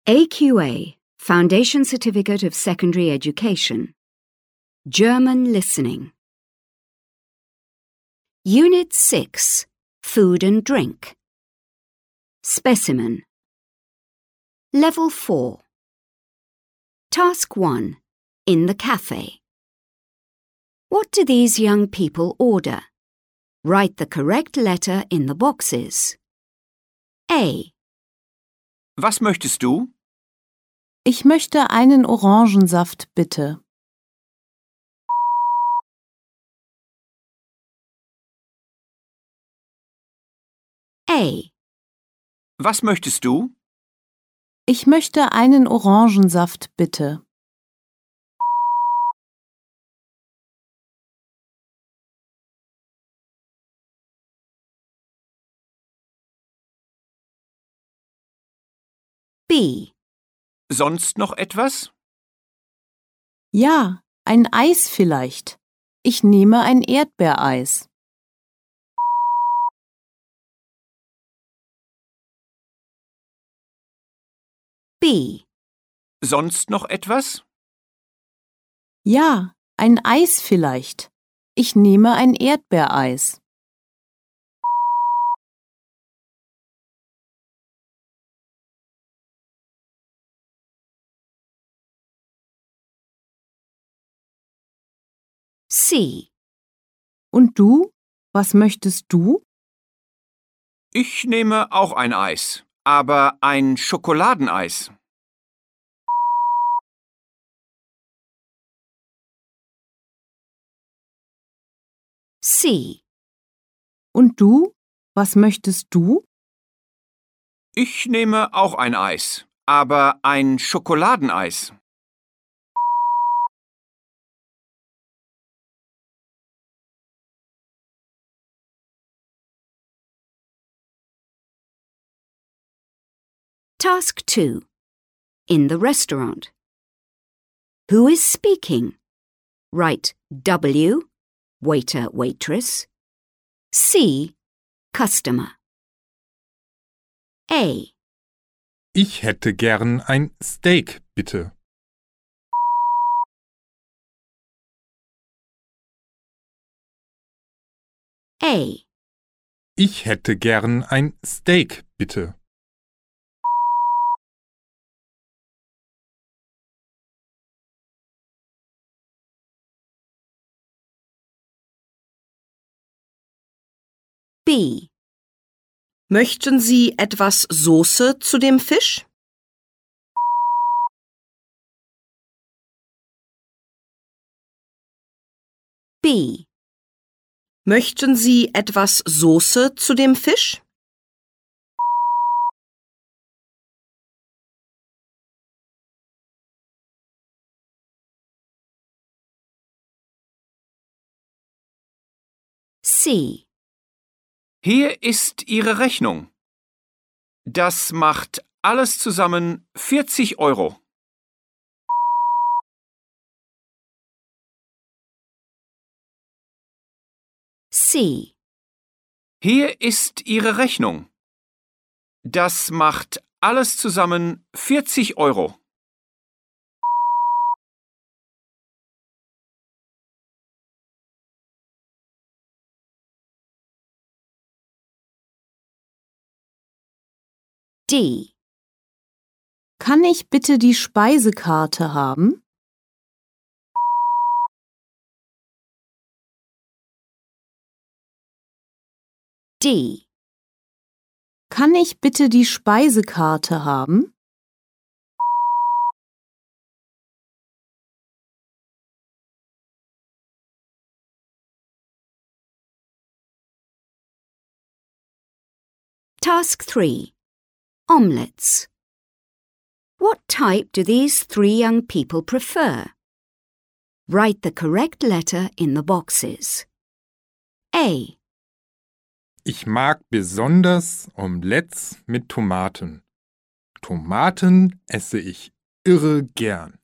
AQA, Foundation Certificate of Secondary Education. German Listening. Unit 6, Food and Drink. Specimen. Level 4. Task 1, in the cafe. What do these young people order? Write the correct letter in the boxes. A. Was möchtest du? Ich möchte einen Orangensaft, bitte. A. Was möchtest du? Ich möchte einen Orangensaft, bitte. B. Sonst noch etwas? Ja, ein Eis vielleicht. Ich nehme ein Erdbeereis. B. Sonst noch etwas? Ja, ein Eis vielleicht. Ich nehme ein Erdbeereis. C. Und du? Was möchtest du? Ich nehme auch ein Eis, aber ein Schokoladeneis. C. Und du? Was möchtest du? Ich nehme auch ein Eis, aber ein Schokoladeneis. Task 2. In the restaurant. Who is speaking? Write W, waiter, waitress. C, customer. A. Ich hätte gern ein Steak, bitte. A. Ich hätte gern ein Steak, bitte. B. Möchten Sie etwas Soße zu dem Fisch? B. Möchten Sie etwas Soße zu dem Fisch? C. Hier ist Ihre Rechnung. Das macht alles zusammen 40 Euro. C. Hier ist Ihre Rechnung. Das macht alles zusammen 40 Euro. D. Kann ich bitte die Speisekarte haben? D. Kann ich bitte die Speisekarte haben? Task 3. Omelettes. What type do these 3 young people prefer? Write the correct letter in the boxes. A. Ich mag besonders Omelettes mit Tomaten. Tomaten esse ich irre gern.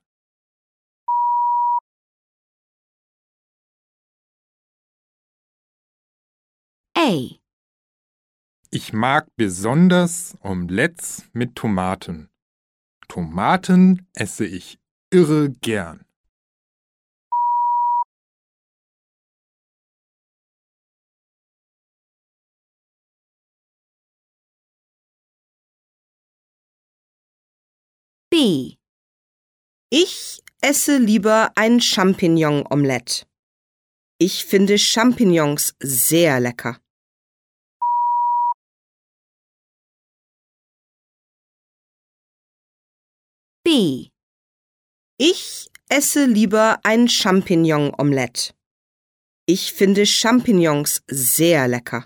A. Ich mag besonders Omelettes mit Tomaten. Tomaten esse ich irre gern. B. Ich esse lieber ein Champignon-Omelett. Ich finde Champignons sehr lecker. B. Ich esse lieber ein Champignon-Omelett. Ich finde Champignons sehr lecker.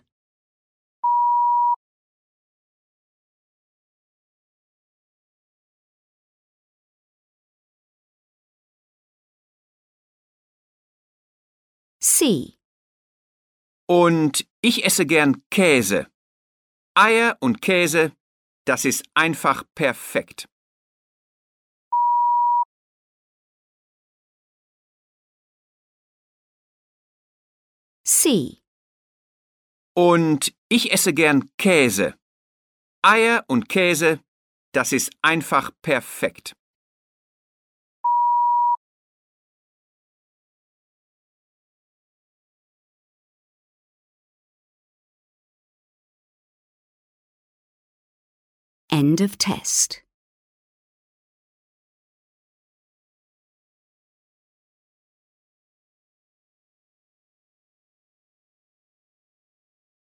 C. Und ich esse gern Käse. Eier und Käse, das ist einfach perfekt. C. Und ich esse gern Käse. Eier und Käse, das ist einfach perfekt. End of test.